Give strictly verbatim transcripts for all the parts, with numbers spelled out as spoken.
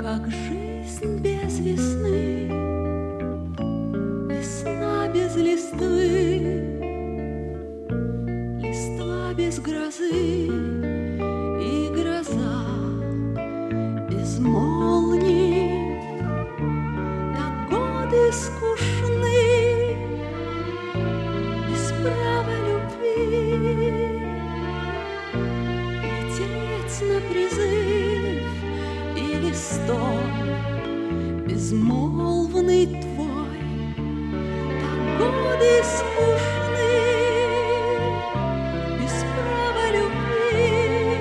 Как жизнь без весны, весна без листвы, листва без грозы и гроза без молний. Так годы скучны, без права любви, лететь на призыв или стон безмолвный твой. Так годы скучны, без права любви,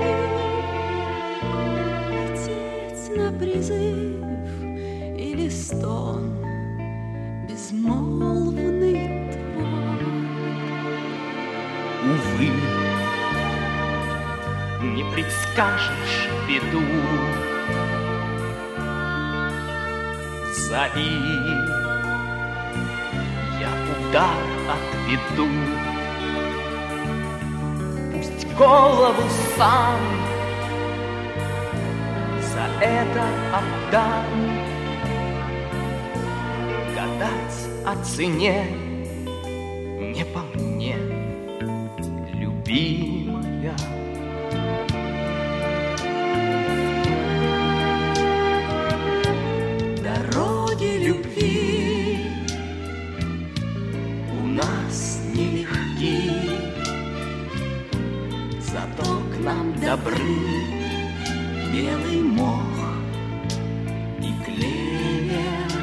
лететь на призыв или стон безмолвный твой. Увы, не предскажешь беду, зови, я удар отведу. Пусть голову сам за это отдам. Гадать о цене не по мне, любимая. Дороги любви у нас нелегки, зато к нам добры белый мох и клевер.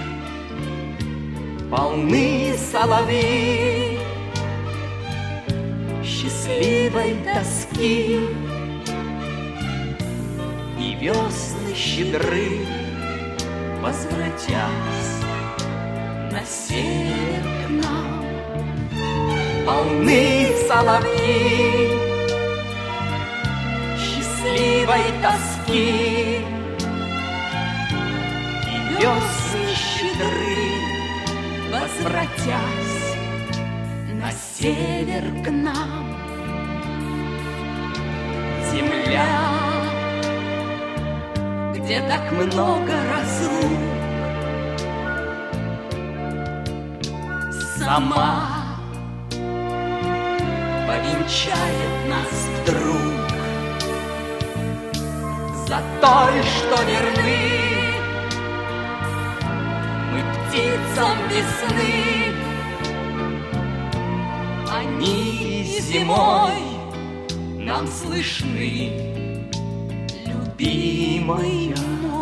Полны соловьи счастливой тоски, и весны щедры, возвратясь на север к нам. Полны соловьи счастливой тоски, и весны щедры, возвратясь на север к нам. Земля, где так много разлук, сама повенчает нас вдруг. За той, что верны мы птицам весны, они зимой нам слышны, любимая.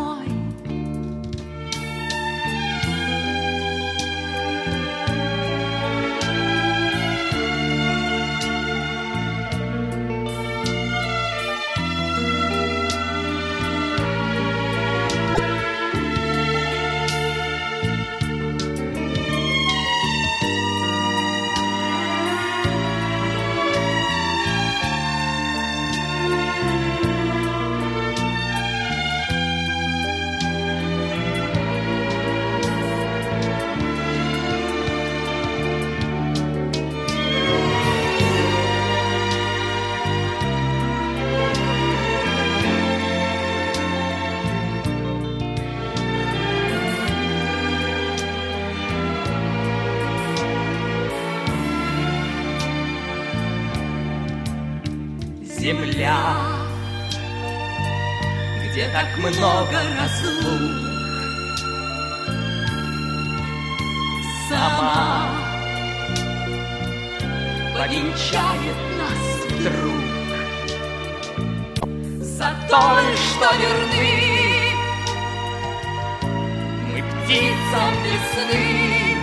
Земля, где так много разлук, сама повенчает нас вдруг. За той, что верны мы птицам весны,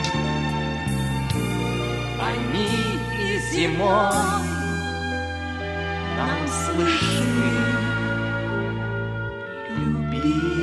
они и зимой нам слышны, любимые.